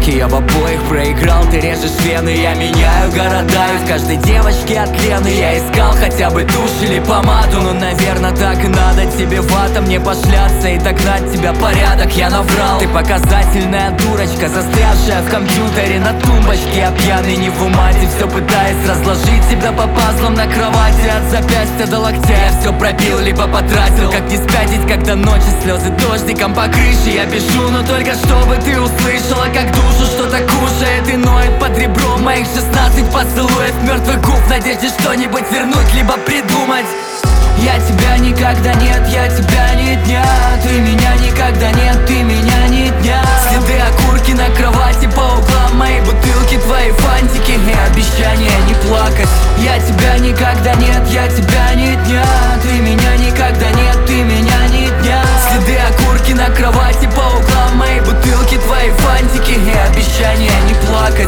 схватке я в обоих проиграл. Ты режешь вены, я меняю города, и в каждой девочке от Лены я искал хотя бы тушь или помаду. Ну, наверное, так и надо тебе в атом не пошляться и догнать тебя порядок. Я наврал, ты показательная дурочка, застрявшая в компьютере на тумбочке. Я пьяный не в умате, все пытаясь разложить тебя по пазлам на кровати. От запястья до локтя я все пропил, либо потратил. Как не спятить, когда ночи слезы дождиком по крыше. Я бежу, но только чтобы ты услышала, как душу что-то кушает и ноет под ребром моих 16 поцелуев мертвых губ в надежде что-нибудь вернуть, либо придумать. Я тебя никогда нет, я тебя ни дня. Ты меня никогда нет, ты меня ни дня. Следы окурки на кровати, по углам мои бутылки, твои фантики и обещания не плакать. Я тебя никогда нет, я тебя ни дня. Ты меня никогда нет, ты меня ни дня. Следы окурки на кровати, по углам мои бутылки, твои фантики и обещания не плакать.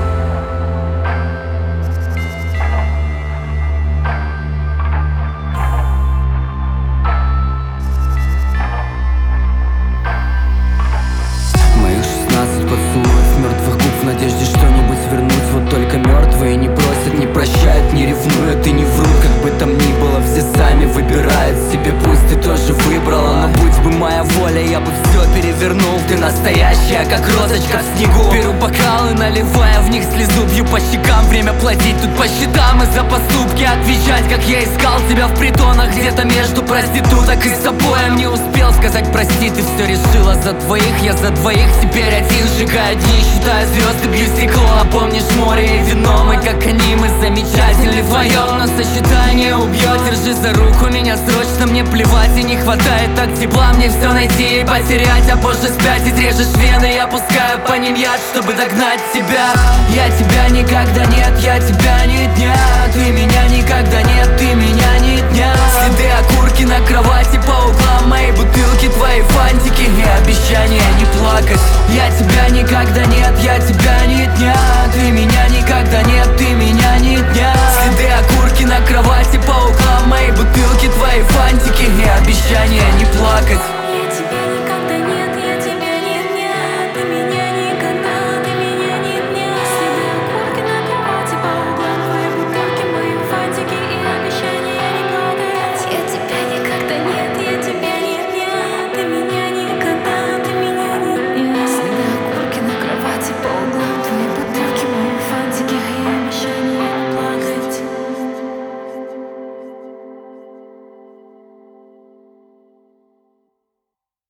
Поцелуев мертвых губ в надежде что-нибудь вернуть. Вот только мертвые не просят, не прощают, не ревнуют и не врут. Как бы там ни было, все сами выбирают себе. Пусть ты тоже выбрала, но будь бы моя воля, я бы все перевернул. Ты настоящая, как розочка в снегу. Беру бокалы, наливая в них слезу, бью по щекам. Время платить тут по счетам и за поступки отвечать. Как я искал тебя в притонах, где-то между проституток и собоем. Не успел сказать прости, ты все решила за двоих. Я за двоих теперь один, сжигаю дни, считаю звезды, бью стекло. А помнишь море и вино, мы как они, мы замечательны вдвоем. Но сочетание убьет, держи за руку меня срочно. Мне плевать и не хватает так тепла. Мне все найти и потерять, а позже спятить. Режешь вены, я пускаю по ним яд, чтобы догнать тебя. Я тебя никогда нет, я тебя ни дня. Ты меня никогда нет, ты меня ни дня. Следы окурки на кровати, по углам мои бутылки, твои фантики и обещания не плакать. Я тебя никогда нет, я тебя